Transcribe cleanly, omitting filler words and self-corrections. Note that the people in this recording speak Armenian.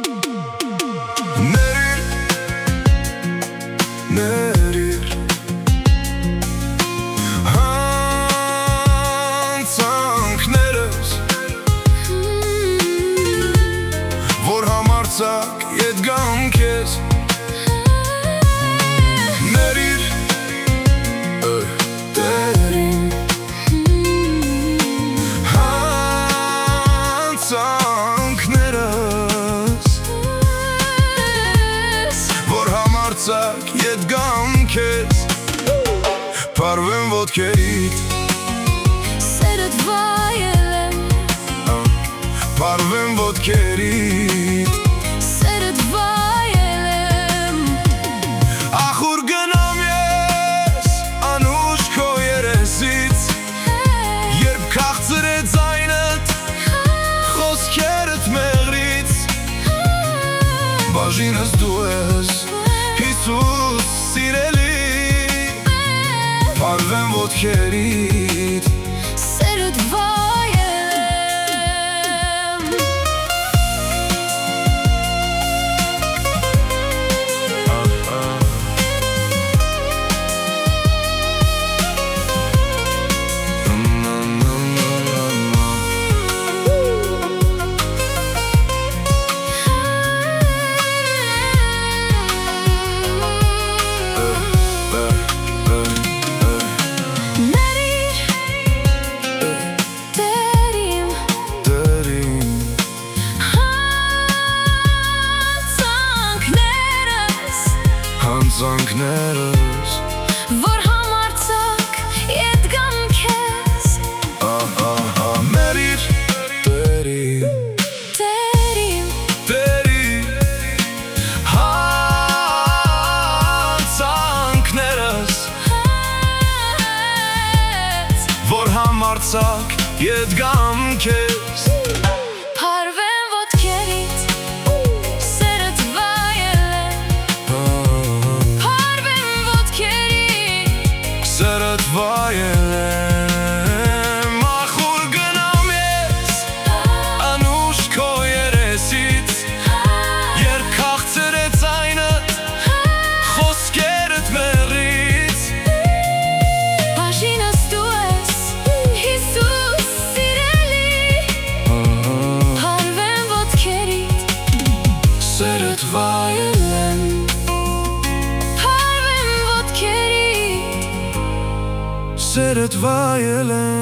Nerir հանցանքներս, որ համարձակ ետ գամ քեզ։ Nerir Տերին հանցանքներս, որ համարձակ ետ գամ քեզ։ Պարվեմ ոտքերիդ, սերդ վայելեմ, պարվեմ ոտքերիդ, սերդ վայելեմ, ախուր գնամ ես անուշ քո երեսից, երբ քաղցր է ձայնդ, խոսքերդ մեղրից, բաժինս դու ես, Հիսուս սիրելի, պարվեմ ոտքերիդ, սերդ վայելեմ, հանցանքներս, որ համարձակ ետ գամ քեզ, Nerir Տերին, Տերին, Տերին հանցանքներս, որ համարձակ ետ գամ քեզ։ պարվեմ ոտքերիդ, սերդ վայելեմ, պարվեմ ոտքերիդ, Սերդ վայելեմ, ախուր գնամ ես անուշ քո երեսից, երբ քաղցր է ձայնդ, խոսքերդ մեղրից, բաժինս դու ես, Հիսուս սիրելի, պարվեմ ոտքերիդ, սերդ վայելեմ, պարվեմ ոտքերիդ, սերդ վայելեմ։